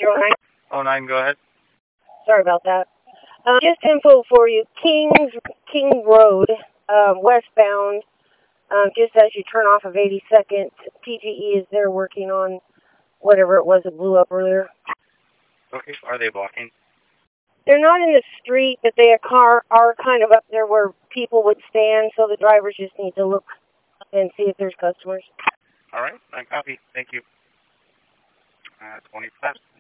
09? Oh, 09, go ahead. Sorry about that. Just info for you. King Road, westbound, just as you turn off of 82nd, PGE is there working on whatever it was that blew up earlier. Okay, are they blocking? They're not in the street, but they are kind of up there where people would stand, so the drivers just need to look and see if there's customers. All right, I copy. Thank you. 25.